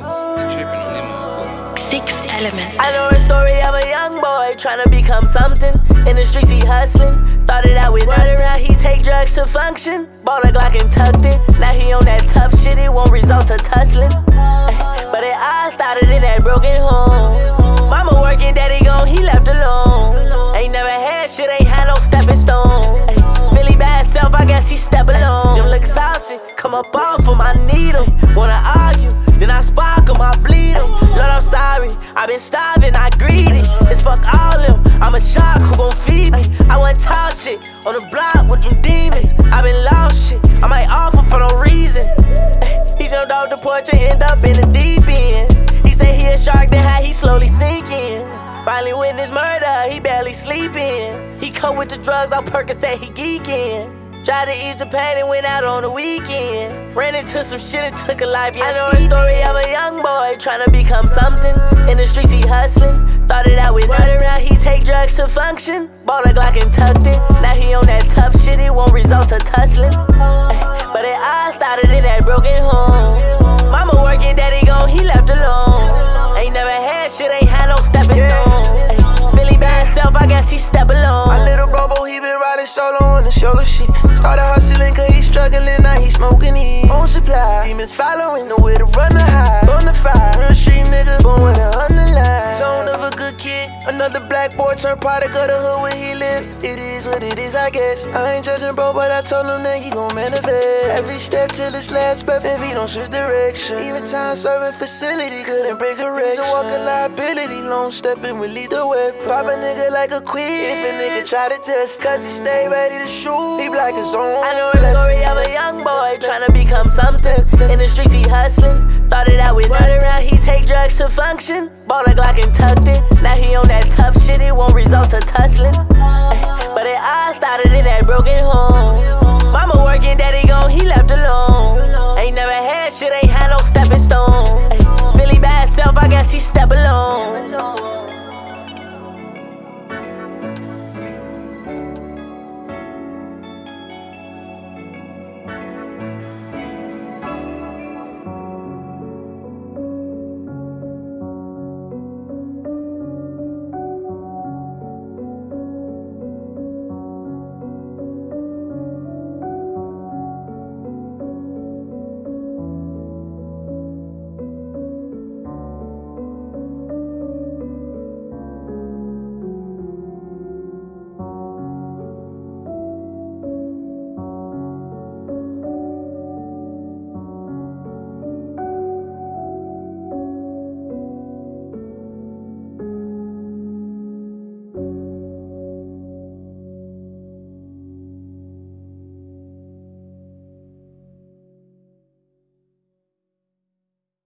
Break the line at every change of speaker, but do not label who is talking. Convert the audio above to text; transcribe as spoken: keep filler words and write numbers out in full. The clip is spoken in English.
You tripping on them motherfuckers.
Six Element.
I know a story of a young boy trying to become something. In the streets he hustling. Started out with running around, he take drugs to function. Bought a Glock and tucked it. Now he on that tough shit, it won't result to tussling. But it all started in that broken home. Mama working, daddy gone, he left alone. Ain't never had shit, ain't had no stepping stone. Philly bad self, I guess he step alone. Them look saucy, come up off of my needle. Wanna argue, then I spark 'em, I bleed 'em. Lord, I'm sorry, I been starving, I greedy. It's fuck all them, I'm a shark, who gon' feed me? I want talk shit on the block with them demons. I been lost shit, I might offer for no reason. He jumped off the porch and end up in the deep end. He say he a shark, then how he slowly sinking. Finally witnessed murder, he barely sleeping. He cut with the drugs, all Percocet, he geeking. Tried to ease the pain and went out on the weekend. Ran into some shit and took a life, yeah. I know a story of a young boy trying to become something. In the streets he hustling. Started out with running around, he take drugs to function. Bought a Glock and tucked it. Now he on that tough shit, it won't result to tussling. But it all started in that broken home. Mama working, daddy gone, he left alone. Ain't never had shit, ain't had no stepping stone. Philly bad self, I guess he step alone.
My little bro, he been riding solo on the shoulder shit. Started hustling cause he struggling, now he smoking it. On supply, demons following the way to run the high. Bonafide, real street nigga, born with a underline. Zone of a good kid, another black boy turned product of the hood where he live. It is what it is, I guess. I ain't judging bro, but I told him that he gon' manifest. Every step till his last breath if he don't switch direction. Even time serving facility couldn't break a wreck. He's a walking liability, long stepping with lethal weapon. Pop a nigga like a queen if a nigga try to test, cause he stay ready to shoot. He black his own.
I know a story of a young boy trying to become something. In the streets he hustling. Started out with running around, he take drugs to function. Bought a Glock and tucked it. Now he on that tough shit, it won't result to tussling. But it all started in that broken home. Mama working, daddy gone, he left alone. Ain't never had shit, ain't had no stepping stone. Philly bad self, I guess he step alone.